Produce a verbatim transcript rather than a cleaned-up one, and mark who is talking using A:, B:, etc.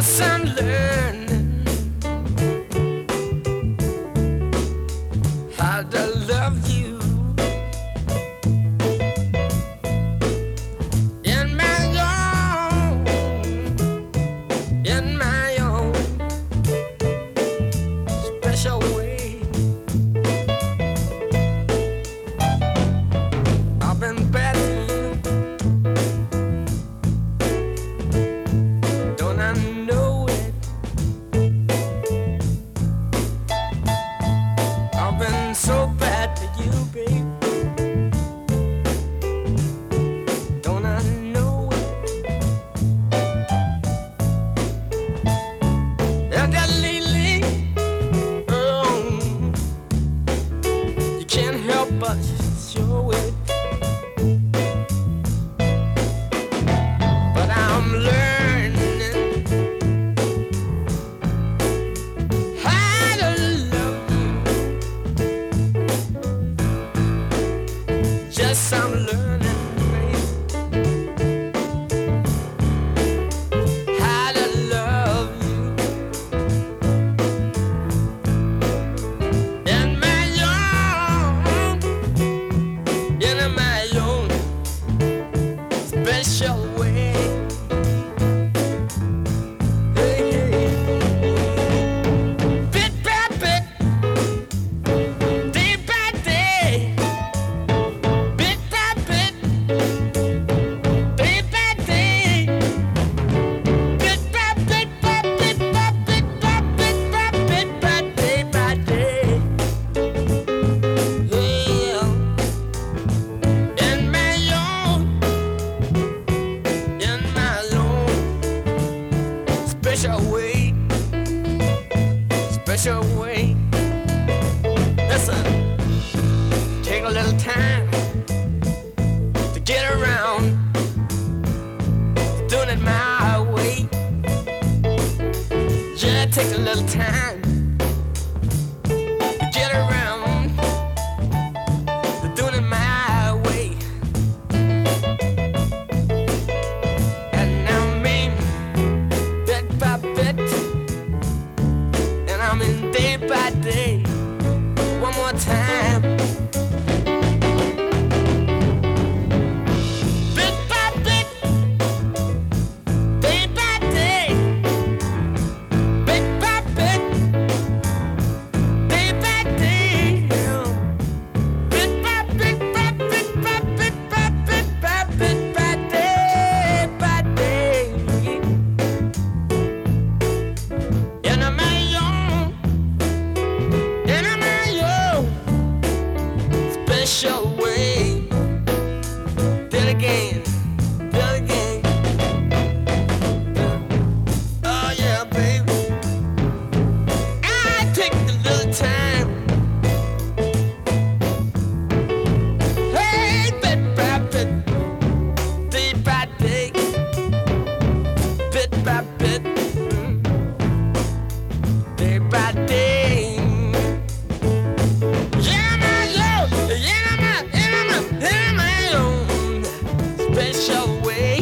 A: Yes, I'm learning how to love you in my own, in my own special way. I've been bad to you, don't I know it? I've been so bad to you, babe. Don't I know it? And that lately, oh, you can't help but show it. But I'm learning how to love you. Yes, I'm learning, babe, how to love you in my own, in my own special way. Hey, hey. Bit by bit, day by day, bit by bit, day by day, bit by bit, by bit by bit, by bit by bit, by day by day. Yeah, in my own, in my own special way, special way. Listen, take a little time to get around doing it my way. Yeah, take a little time to get around to doing it my way. And now me, bit by bit, and I'm in day by day. One more time. Bit by bit, day by day, bit by bit, day by day. Bit by bit, by bit, by bit, by bit, by bit, by day by day. In my own, in my own special way. Do it again, do it again. Oh yeah, baby. I take a little time. Hey, bit by bit, day by day, bit by bit, mm, day by day. Yeah, my own, yeah, my, yeah, my, yeah, my own special way.